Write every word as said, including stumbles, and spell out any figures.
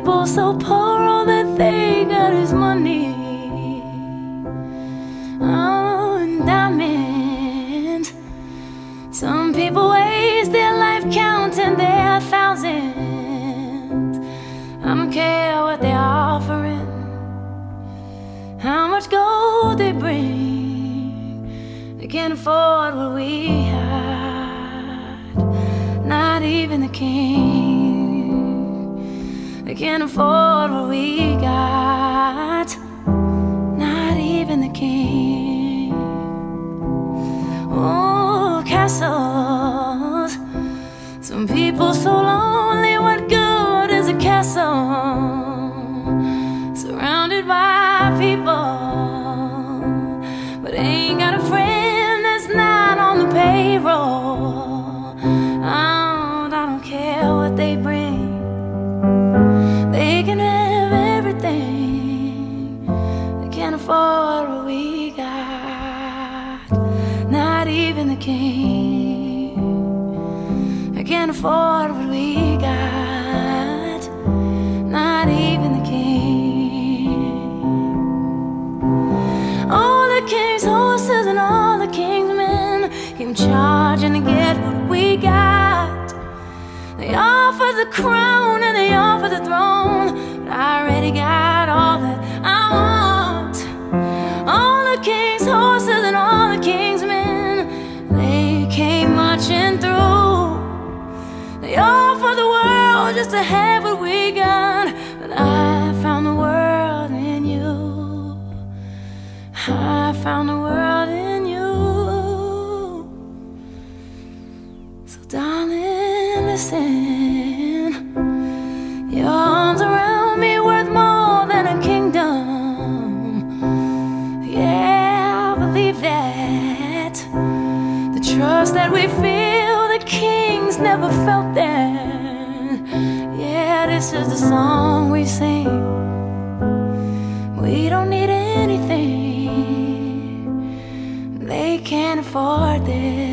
people so poor, all that they got is money. Oh, and diamonds. Some people waste their life counting their thousands. I don't care what they're offering, how much gold they bring. They can't afford what we had, not even the king. They can't afford what we got, not even the king. Oh, castles. Some people so lonely, what good is a castle surrounded by people, but ain't got a friend that's not on the payroll? Oh, I don't care what they bring, they can have everything. They can't afford what we got, not even the king. They can't afford what we got, not even the king. All the king's horses and all the king's men came charging to get what we got. They offered the crown and they offered the throne, but I already got all that I want. All the king's horses and all the king's men, they came marching through. They offered the world just to have what we got, but I found the world in you. I found the world in you. So darling, listen. Your arms around me worth more than a kingdom. Yeah, I believe that. The trust that we feel, the kings never felt that. Yeah, this is the song we sing. We don't need anything, they can't afford this.